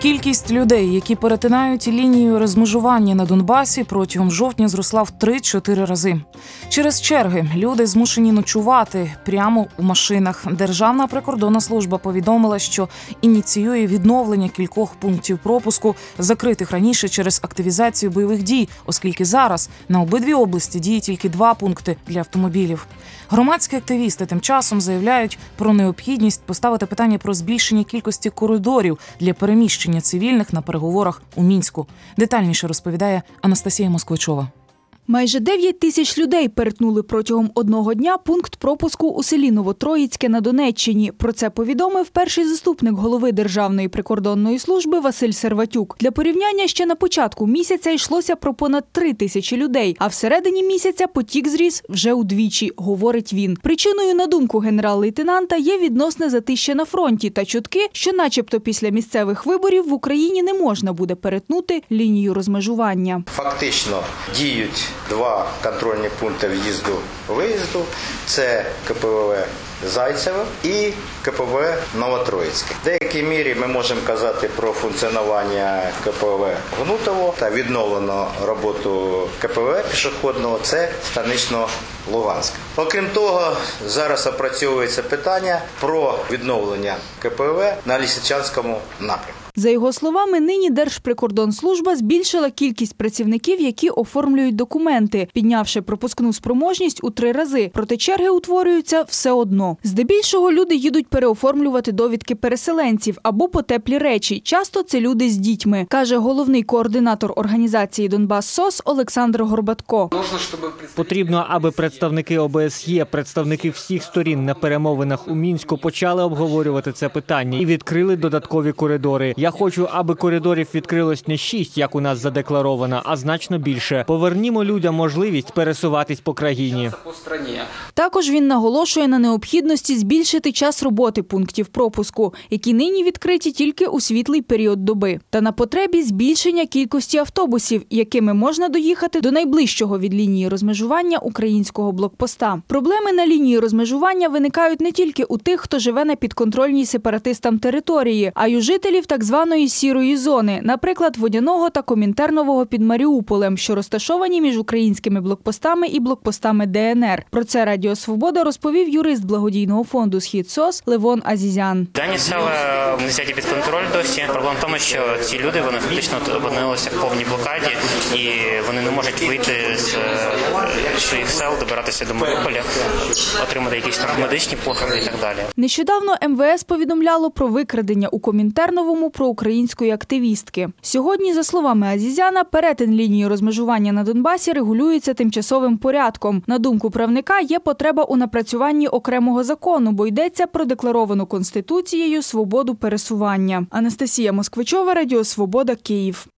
Кількість людей, які перетинають лінію розмежування на Донбасі, протягом жовтня зросла в 3-4 рази. Через черги люди змушені ночувати прямо у машинах. Державна прикордонна служба повідомила, що ініціює відновлення кількох пунктів пропуску, закритих раніше через активізацію бойових дій, оскільки зараз на обидві області діє тільки 2 пункти для автомобілів. Громадські активісти тим часом заявляють про необхідність поставити питання про збільшення кількості коридорів для переміщення цивільних на переговорах у Мінську. Детальніше розповідає Анастасія Москвичова. Майже 9 тисяч людей перетнули протягом одного дня пункт пропуску у селі Новотроїцьке на Донеччині. Про це повідомив перший заступник голови Державної прикордонної служби Василь Серватюк. Для порівняння, ще на початку місяця йшлося про понад 3 тисячі людей, а всередині місяця потік зріс вже удвічі, говорить він. Причиною, на думку генерал-лейтенанта, є відносне затища на фронті та чутки, що начебто після місцевих виборів в Україні не можна буде перетнути лінію розмежування. Фактично діють 2 контрольні пункти в'їзду-виїзду – це КПВВ Зайцеве і КПВВ Новотроїцьке. В деякій мірі ми можемо казати про функціонування КПВВ Гнутово та відновлену роботу КПВВ пішохідного – це Станично-Луганське. Окрім того, зараз опрацьовується питання про відновлення КПВВ на Лисичанському напрямку. За його словами, нині Держприкордонслужба збільшила кількість працівників, які оформлюють документи, піднявши пропускну спроможність у 3 рази. Проте черги утворюються все одно. Здебільшого люди їдуть переоформлювати довідки переселенців або по теплі речі. Часто це люди з дітьми, каже головний координатор організації «Донбас-СОС» Олександр Горбатко. Потрібно, аби представники ОБСЄ, представники всіх сторін на перемовинах у Мінську почали обговорювати це питання і відкрили додаткові коридори. Я хочу, аби коридорів відкрилось не 6, як у нас задекларовано, а значно більше. Повернімо людям можливість пересуватись по країні. Також він наголошує на необхідності збільшити час роботи пунктів пропуску, які нині відкриті тільки у світлий період доби, та на потребі збільшення кількості автобусів, якими можна доїхати до найближчого від лінії розмежування українського блокпоста. Проблеми на лінії розмежування виникають не тільки у тих, хто живе на підконтрольній сепаратистам території, а й у жителів так званої «сірої зони», наприклад, Водяного та Комінтернового під Маріуполем, що розташовані між українськими блокпостами і блокпостами ДНР. Про це Радіо Свобода розповів юрист благодійного фонду «Схід СОС» Левон Азізян. Дані села не взяті під контроль досі. Проблема в тому, що ці люди, вони фактично опинилися в повній блокаді і вони не можуть вийти з своїх сел, добиратися до Маріуполя, отримати якісь там медичні послуги і так далі. Нещодавно МВС повідомляло про викрадення у Комінтерновому проукраїнської активістки. Сьогодні, за словами Азізяна, перетин лінії розмежування на Донбасі регулюється тимчасовим порядком. На думку правника, є потреба у напрацюванні окремого закону, бо йдеться про декларовану Конституцією свободу пересування. Анастасія Москвичова, Радіо Свобода, Київ.